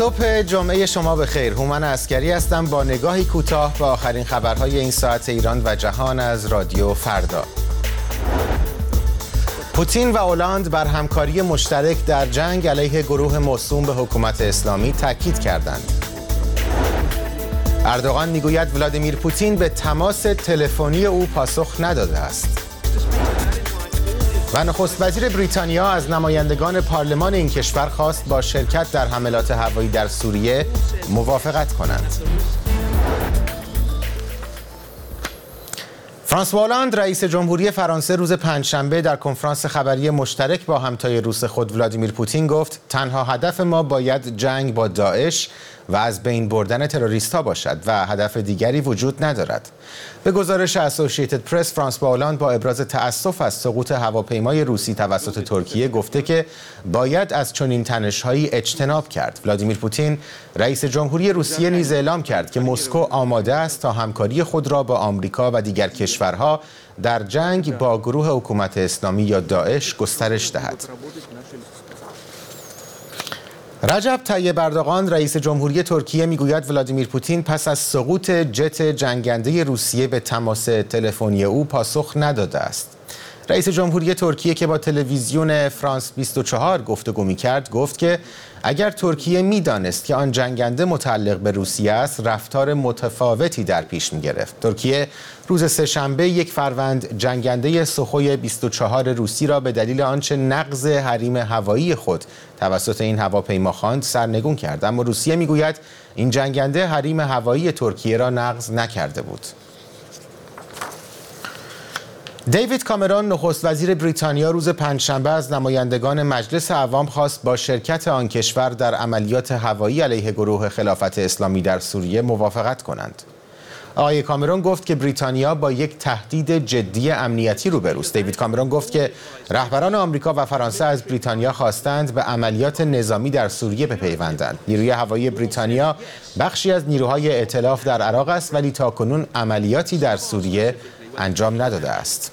صبح جمعه شما بخیر. هومن عسکری هستم با نگاهی کوتاه به آخرین خبرهای این ساعت ایران و جهان از رادیو فردا. پوتین و هلند بر همکاری مشترک در جنگ علیه گروه موسوم به حکومت اسلامی تاکید کردند. اردوغان میگوید ولادیمیر پوتین به تماس تلفنی او پاسخ نداده است. و نخست وزیر بریتانیا از نمایندگان پارلمان این کشور خواست با شرکت در حملات هوایی در سوریه موافقت کنند. فرانسوا هلند رئیس جمهوری فرانسه روز پنجشنبه در کنفرانس خبری مشترک با همتای روس خود ولادیمیر پوتین گفت تنها هدف ما باید جنگ با داعش و از بین بردن تروریست‌ها باشد و هدف دیگری وجود ندارد. به گزارش اسوسییتد پرس، فرانسوا هلند با ابراز تأسف از سقوط هواپیمای روسی توسط ترکیه گفته که باید از چنین تنش‌هایی اجتناب کرد. ولادیمیر پوتین رئیس جمهوری روسیه نیز اعلام کرد که مسکو آماده است تا همکاری خود را با آمریکا و دیگر کشورها در جنگ با گروه حکومت اسلامی یا داعش گسترش دهد. رجب طیب اردوغان رئیس جمهوری ترکیه میگوید ولادیمیر پوتین پس از سقوط جت جنگنده روسیه به تماس تلفنی او پاسخ نداده است. رئیس جمهوری ترکیه که با تلویزیون فرانس 24 گفتگو می‌کرد گفت که اگر ترکیه می‌دانست که آن جنگنده متعلق به روسیه است رفتار متفاوتی در پیش می‌گرفت. ترکیه روز سه‌شنبه 1 فروند جنگنده سوخوی 24 روسی را به دلیل آنچه نقض حریم هوایی خود توسط این هواپیما خواند سرنگون کرد، اما روسیه می‌گوید این جنگنده حریم هوایی ترکیه را نقض نکرده بود. دیوید کامرون نخست وزیر بریتانیا روز پنجشنبه از نمایندگان مجلس عوام خواست با شرکت آن کشور در عملیات هوایی علیه گروه خلافت اسلامی در سوریه موافقت کنند. آقای کامرون گفت که بریتانیا با یک تهدید جدی امنیتی روبروست. دیوید کامرون گفت که رهبران آمریکا و فرانسه از بریتانیا خواستند به عملیات نظامی در سوریه بپیوندند. نیروی هوایی بریتانیا بخشی از نیروهای ائتلاف در عراق است ولی تاکنون عملیاتی در سوریه انجام نداده است.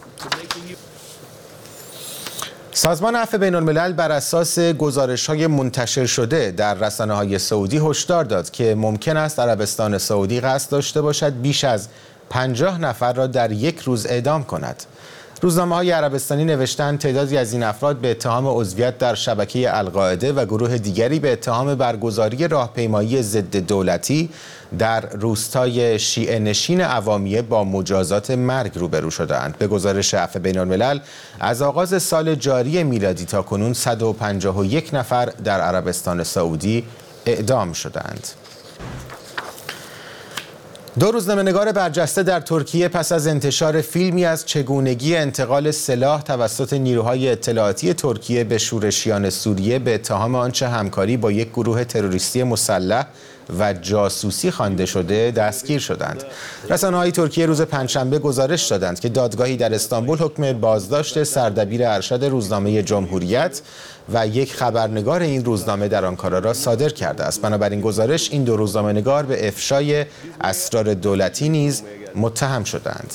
سازمان عفو بین‌الملل بر اساس گزارش‌های منتشر شده در رسانه‌های سعودی هشدار داد که ممکن است عربستان سعودی قصد داشته باشد بیش از 50 نفر را در یک روز اعدام کند. روزنامه‌های عربستانی نوشتند تعدادی از این افراد به اتهام عضویت در شبکه القاعده و گروه دیگری به اتهام برگزاری راهپیمایی ضد دولتی در روستای شیعه نشین عوامیه با مجازات مرگ روبرو شده‌اند. به گزارش عفو بین‌الملل از آغاز سال جاری میلادی تا کنون 151 نفر در عربستان سعودی اعدام شدند. دو روزنامه‌نگار برجسته در ترکیه پس از انتشار فیلمی از چگونگی انتقال سلاح توسط نیروهای اطلاعاتی ترکیه به شورشیان سوریه به اتهام آنچه همکاری با یک گروه تروریستی مسلح و جاسوسی خوانده شده دستگیر شدند. رسانه‌های ترکیه روز پنجشنبه گزارش دادند که دادگاهی در استانبول حکم بازداشت سردبیر ارشد روزنامه جمهوریت و یک خبرنگار این روزنامه در آنکارا را صادر کرده است. بنابراین گزارش این دو روزنامه‌نگار به افشای اسرار دولتی نیز متهم شدند.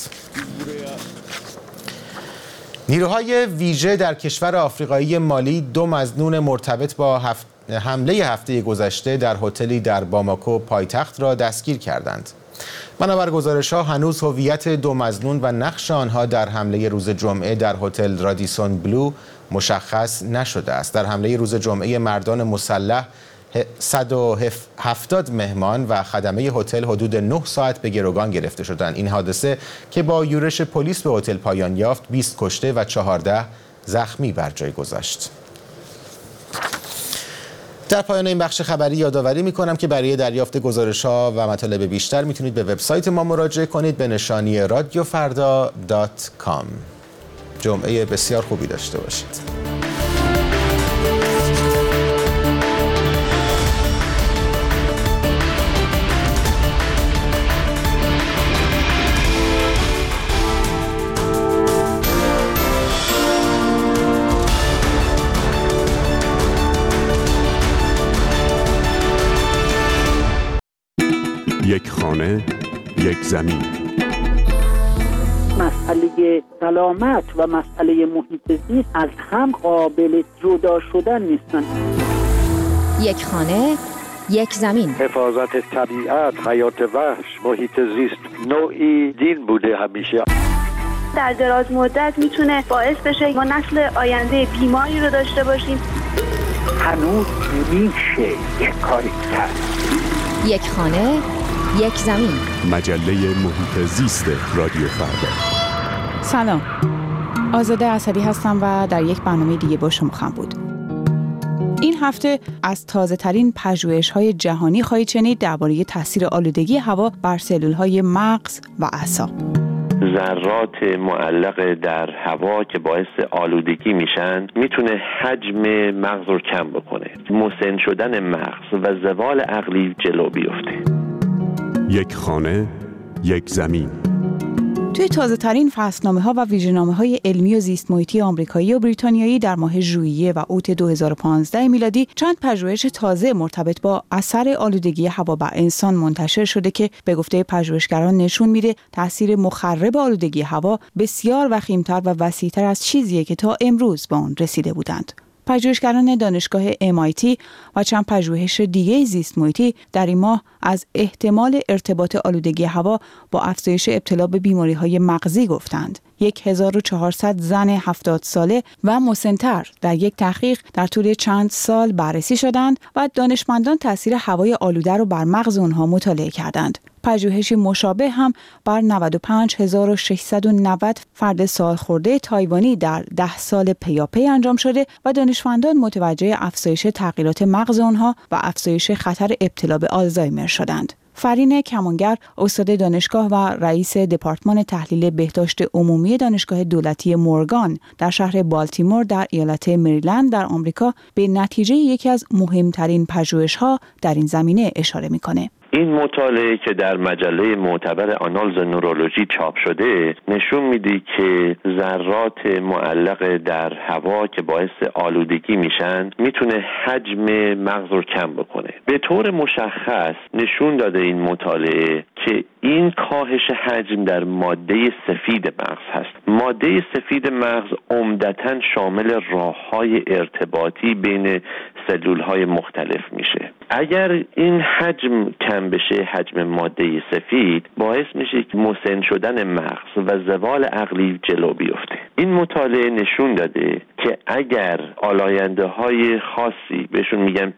نیروهای ویژه در کشور آفریقایی مالی 2 مظنون مرتبط با حمله هفته گذشته در هتلی در باماکو پایتخت را دستگیر کردند. بنابر گزارش‌ها هنوز هویت 2 مظنون و نقش آنها در حمله روز جمعه در هتل رادیسون بلو مشخص نشده است. در حمله روز جمعه مردان مسلح 170 مهمان و خدمه هتل حدود 9 ساعت به گروگان گرفته شدند. این حادثه که با یورش پلیس به هتل پایان یافت 20 کشته و 14 زخمی بر جای گذاشت. در پایان این بخش خبری یادآوری می‌کنم که برای دریافت گزارش‌ها و مطالب بیشتر میتونید به وبسایت ما مراجعه کنید به نشانی radiofarda.com. جمعه بسیار خوبی داشته باشید. یک خانه، یک زمین. مسئله سلامت و مسئله محیط زیست از هم قابل جدا شدن نیستن. یک خانه، یک زمین. حفاظت طبیعت، حیات وحش، محیط زیست نوعی دین بوده همیشه. در دراز مدت میتونه باعث بشه ما نسل آینده بیماری رو داشته باشیم. هنوز میشه یک کاری کرد. یک خانه، یک زمین. مجله محیط زیست رادیو فردا. سلام، آزاده اسدی هستم و در یک برنامه دیگه با شما خواهم بود. این هفته از تازه ترین پژوهش‌های جهانی خواهید شنید درباره تاثیر آلودگی هوا بر سلول‌های مغز و اعصاب. ذرات معلق در هوا که باعث آلودگی میشن میتونه حجم مغز رو کم بکنه، مسن شدن مغز و زوال عقلی جلو بیفته. یک خانه، یک زمین. توی تازه ترین فصلنامه‌ها و ویژه‌نامه‌های علمی و زیست محیطی آمریکایی و بریتانیایی در ماه ژوئیه و اوت 2015 میلادی چند پژوهش تازه مرتبط با اثر آلودگی هوا بر انسان منتشر شده که به گفته پژوهشگران نشون میده تاثیر مخرب آلودگی هوا بسیار وخیم‌تر و وسیع‌تر از چیزیه که تا امروز به آن رسیده بودند. پژوهشگران دانشگاه MIT و چند پژوهش دیگه زیست محیطی در این ماه از احتمال ارتباط آلودگی هوا با افزایش ابتلا به بیماری‌های مغزی گفتند. 1400 زن 70 ساله و مسن‌تر در یک تحقیق در طول چند سال بررسی شدند و دانشمندان تاثیر هوای آلوده را بر مغز آنها مطالعه کردند. پژوهشی مشابه هم بر 95690 فرد سالخورده تایوانی در 10 سال پیاپی انجام شده و دانشمندان متوجه افزایش تغییرات مغز آنها و افزایش خطر ابتلا به آلزایمر شدند. فرین کمانگر، استاد دانشگاه و رئیس دپارتمان تحلیل بهداشت عمومی دانشگاه دولتی مورگان در شهر بالتیمور در ایالت مریلند در آمریکا، به نتیجه یکی از مهمترین پژوهش‌ها در این زمینه اشاره می‌کنه. این مطالعه که در مجله معتبر آنالز نورولوژی چاپ شده نشون میده که ذرات معلق در هوا که باعث آلودگی میشن میتونه حجم مغز رو کم بکنه. به طور مشخص نشون داده این مطالعه که این کاهش حجم در ماده سفید مغز هست. ماده سفید مغز عمدتاً شامل راه‌های ارتباطی بین سلول‌های مختلف میشه. اگر این حجم کم بشه، حجم ماده سفید، باعث میشه که مسن شدن مغز و زوال عقلی جلو بیفته. این مطالعه نشون داده که اگر آلاینده‌های خاصی بهشون میگن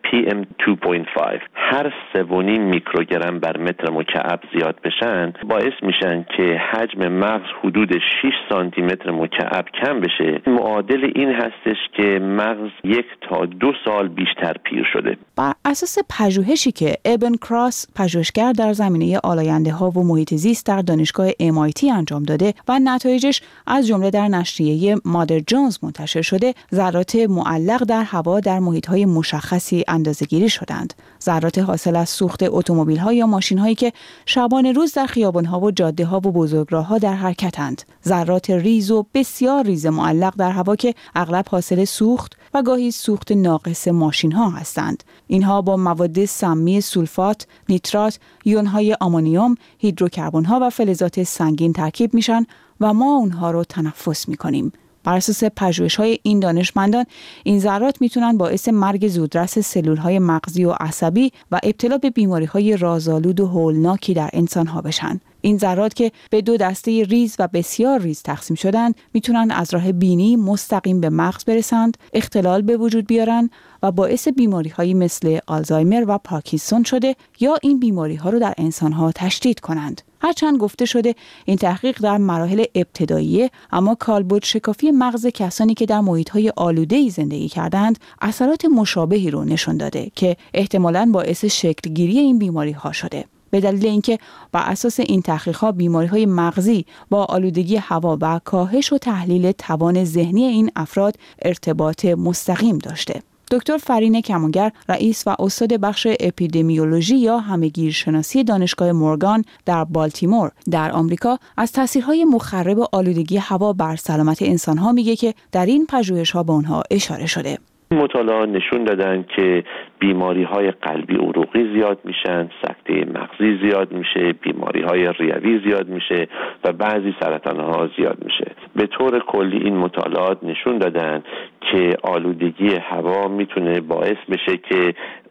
PM2.5 هر 3.5 میکروگرم بر متر مکعب زیاد بشن، باعث میشن که حجم مغز حدود 6 سانتی متر مکعب کم بشه. معادل این هستش که مغز 1 تا 2 سال بیشتر پیر شده. بر اساس پژوهشی که ابن کراس، پژوهشگر در زمینه آلاینده‌ها و محیط زیست در دانشگاه MIT انجام داده و نتایجش از جمله در نشریه مادر جونز منتشر شده، ذرات معلق در هوا در محیط‌های مشخصی اندازه‌گیری شدند. ذرات حاصل از سوخت اتومبیل‌ها یا ماشین‌هایی که شبانه روز در خیابان‌ها و جاده‌ها و بزرگراه‌ها در حرکتند. ذرات ریز و بسیار ریز معلق در هوا که اغلب حاصل سوخت و گاهی سوخت ناقص ماشین‌ها هستند. اینها با مواد سمی سولفات، نیترات، یون‌های آمونیوم، هیدروکربن‌ها و فلزات سنگین ترکیب میشن و ما اونها رو تنفس می‌کنیم. بر اساس پژوهش‌های این دانشمندان، این ذرات میتونن باعث مرگ زودرس سلول‌های مغزی و عصبی و ابتلا به بیماری‌های رازآلود و هولناکی در انسان‌ها بشن. این ذرات که به 2 دسته ریز و بسیار ریز تقسیم شدند، میتونن از راه بینی مستقیم به مغز برسند، اختلال به وجود بیارن و باعث بیماری‌هایی مثل آلزایمر و پارکینسون شده یا این بیماری‌ها رو در انسان‌ها تشدید کنند. هرچند گفته شده این تحقیق در مراحل ابتداییه، اما کالبد شکافی مغز کسانی که در محیط‌های آلوده‌ای زندگی کردند اثرات مشابهی رو نشون داده که احتمالاً باعث شکل‌گیری این بیماری‌ها شده. به دلیل اینکه بر اساس این تحقیقات بیماری‌های مغزی با آلودگی هوا و کاهش و تحلیل توان ذهنی این افراد ارتباط مستقیم داشته. دکتر فرین کمانگر، رئیس و استاد بخش اپیدمیولوژی یا همه‌گیرشناسی دانشگاه مورگان در بالتیمور در آمریکا، از تاثیرهای مخرب آلودگی هوا بر سلامت انسان‌ها میگه که در این پژوهش‌ها به آنها اشاره شده. مطالعات نشون دادن که بیماری‌های قلبی عروقی زیاد میشن، سکته مغزی زیاد میشه، بیماری‌های ریوی زیاد میشه و بعضی سرطان‌ها زیاد میشه. به طور کلی این مطالعات نشون دادن که آلودگی هوا میتونه باعث بشه که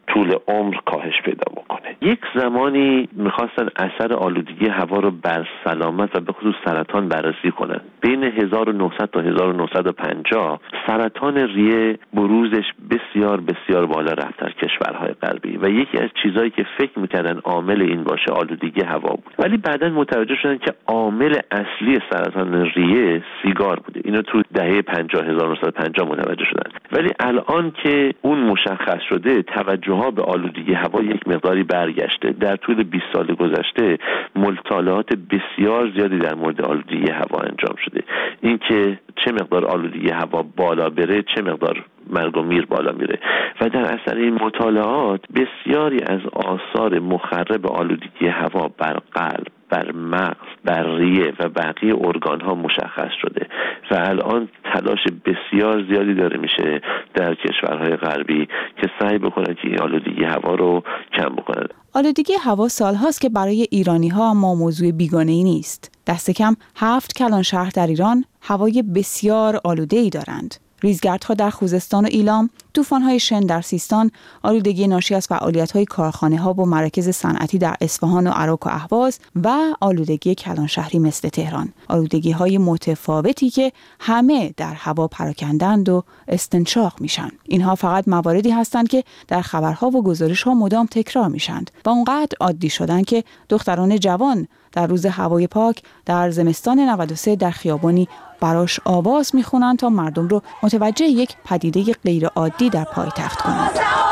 طول عمر کاهش پیدا بکنه. یک زمانی میخواستن اثر آلودگی هوا رو بر سلامت و به خصوص سرطان بررسی کنن. بین 1900 تا 1950 سرطان ریه بروزش بسیار بسیار بالا رفت در کشورهای غربی و یکی از چیزهایی که فکر میکردن عامل این باشه آلودگی هوا بود، ولی بعداً متوجه شدن که عامل اصلی سرطان ریه سیگار بوده. اینو تو دهه 1950 متوجه شدن. ولی الان که اون مشخص شده توجه ها به آلودگی هوا یک مقداری برگشته. در طول 20 سال گذشته مطالعات بسیار زیادی در مورد آلودگی هوا انجام شده. اینکه چه مقدار آلودگی هوا بالا بره چه مقدار مرگ و میر بالا میره و در اثر این مطالعات بسیاری از آثار مخرب آلودگی هوا بر قلب، بر مغز، بر ریه و بقیه ارگان ها مشخص شده و الان تلاش بسیار زیادی داره میشه در کشورهای غربی که سعی بکنن که این آلودگی هوا رو کم بکنن. آلودگی هوا سالهاست که برای ایرانی ها اما موضوع بیگانه‌ای نیست. دست کم 7 کلان شهر در ایران هوای بسیار آلوده‌ای دارند. ریزگردها در خوزستان و ایلام، طوفان‌های شن در سیستان، آلودگی ناشی از فعالیت‌های کارخانه‌ها و مراکز صنعتی در اصفهان و عراق و اهواز و آلودگی کلانشهری مثل تهران. آلودگی‌های متفاوتی که همه در هوا پراکندند و استنشاق میشن. اینها فقط مواردی هستند که در خبرها و گزارش‌ها مدام تکرار میشند و اونقدر عادی شدن که دختران جوان در روز هوای پاک در زمستان 93 در خیابانی براش آواز میخونن تا مردم رو متوجه یک پدیده غیر عادی در پایتخت کنند.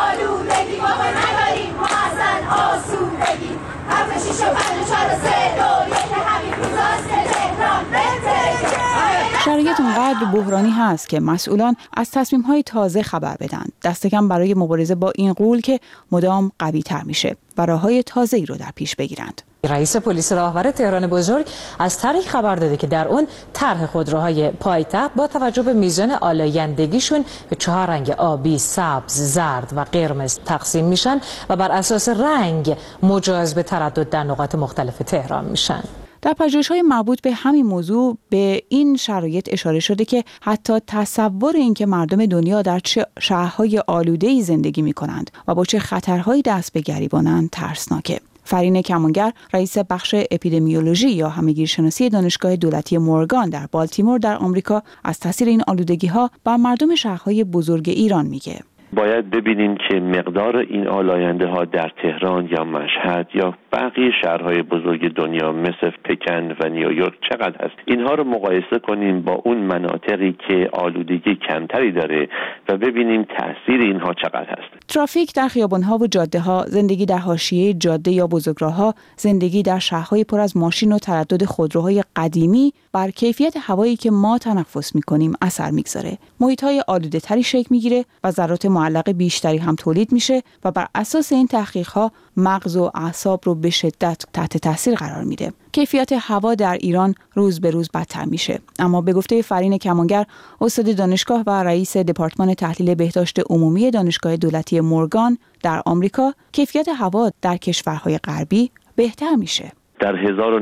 شرایط اونقدر بحرانی هست که مسئولان از تصمیم‌های تازه خبر بدن. دست کم برای مبارزه با این غول که مدام قوی‌تر میشه و راه‌های تازه‌ای رو در پیش بگیرند. رئیس پلیس راهور تهران بزرگ از طرحی خبر داده که در اون طرح خودروهای پایتخت با توجه به میزان آلایندگیشون به 4 رنگ آبی، سبز، زرد و قرمز تقسیم میشن و بر اساس رنگ مجاز به تردد در نقاط مختلف تهران میشن. در پژوهش‌های مربوط به همین موضوع به این شرایط اشاره شده که حتی تصور اینکه مردم دنیا در چه شهرهای آلوده‌ای زندگی می‌کنند و با چه خطرهایی دست به گریبانند ترسناکه. فرین کمانگر، رئیس بخش اپیدمیولوژی یا همه‌گیرشناسی دانشگاه دولتی مورگان در بالتیمور در آمریکا، از تاثیر این آلودگی‌ها بر مردم شهرهای بزرگ ایران میگه. باید ببینیم که مقدار این آلاینده ها در تهران یا مشهد یا بقیه شهرهای بزرگ دنیا مثل پکن و نیویورک چقدر هست. اینها رو مقایسه کنیم با اون مناطقی که آلودگی کمتری داره و ببینیم تأثیر اینها چقدر هست. ترافیک در خیابان‌ها و جاده‌ها، زندگی در حاشیه جاده یا بزرگراه‌ها، زندگی در شهرهای پر از ماشین و تردد خودروهای قدیمی بر کیفیت هوایی که ما تنفس می‌کنیم اثر می‌گذاره. محیط‌های آلوده‌تری شکل می‌گیره و ذرات معلق بیشتری هم تولید میشه و بر اساس این تحقیق‌ها مغز و اعصاب رو به شدت تحت تاثیر قرار میده. کیفیت هوا در ایران روز به روز بدتر میشه. اما به گفته فرین کمانگر، استاد دانشگاه و رئیس دپارتمان تحلیل بهداشت عمومی دانشگاه دولتی مورگان در آمریکا، کیفیت هوا در کشورهای غربی بهتر میشه. در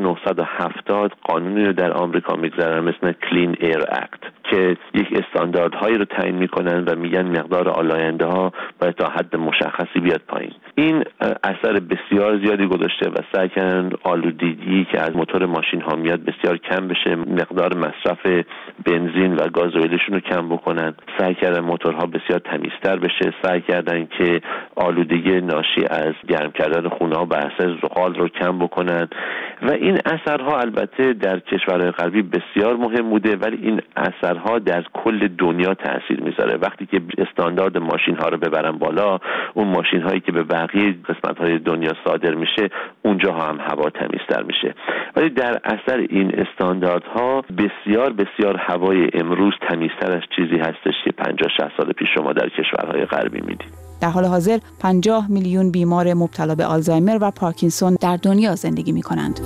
1970 قانونی رو در آمریکا میگذارن مثل کلین ایر اکت که یک استانداردهایی رو تعیین میکنن و میگن مقدار آلاینده ها باید تا حد مشخصی بیاد پایین. این اثر بسیار زیادی گذاشته و سعی کردن آلودگی که از موتور ماشین ها میاد بسیار کم بشه، مقدار مصرف بنزین و گازوئیلشون رو کم بکنن، سعی کردن موتورها بسیار تمیزتر بشه، سعی کردن که آلودگی ناشی از گرم کردن خونه ها بر اساس زغال رو کم بکنن و این اثرها البته در کشورهای غربی بسیار مهم بوده، ولی این اثرها در کل دنیا تاثیر میذاره. وقتی که استاندارد ماشین ها رو ببرن بالا، اون ماشین هایی که به بقیه قسمت های دنیا صادر میشه اونجا هم هوا تمیزتر میشه. ولی در اثر این استانداردها بسیار بسیار هوای امروز تمیزتر از چیزی هستش که 50-60 سال پیش شما در کشورهای غربی میدید. در حال حاضر 50 میلیون بیمار مبتلا به آلزایمر و پارکینسون در دنیا زندگی می‌کنند.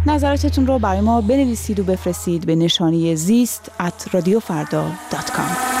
نظراتتون رو برای ما بنویسید و بفرستید به نشانی زیست@radiofarda.com.